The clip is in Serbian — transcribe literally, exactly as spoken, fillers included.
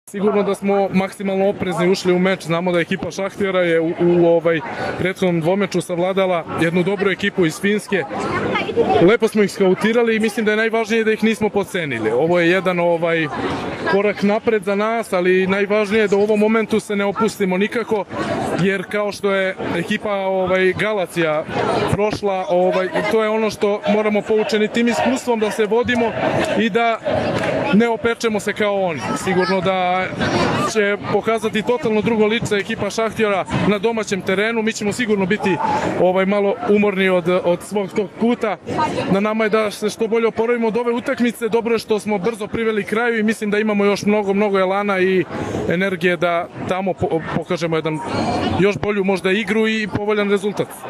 Sigurno da smo maksimalno oprezni ušli u meč, znamo da ekipa Šahtjera je u, u ovaj prethodnom dvomeču savladala jednu dobru ekipu iz Finske. Lepo smo ih skautirali i mislim da je najvažnije da ih nismo podcenili. Ovo je jedan ovaj korak napred za nas, ali najvažnije je da u ovom momentu se ne opustimo nikako, jer kao što je ekipa ovaj Galacija prošla, ovaj to je ono što moramo poučeni tim iskustvom da se vodimo i da ne opečemo se kao oni. Sigurno da će pokazati totalno drugo lice ekipa Šahtjera na domaćem terenu. Mi ćemo sigurno biti ovaj malo umorni od, od svog tog puta. Na nama je da se što bolje oporavimo od ove utakmice. Dobro je što smo brzo priveli kraju i mislim da imamo još mnogo, mnogo elana i energije da tamo pokažemo jedan još bolju možda igru i povoljan rezultat.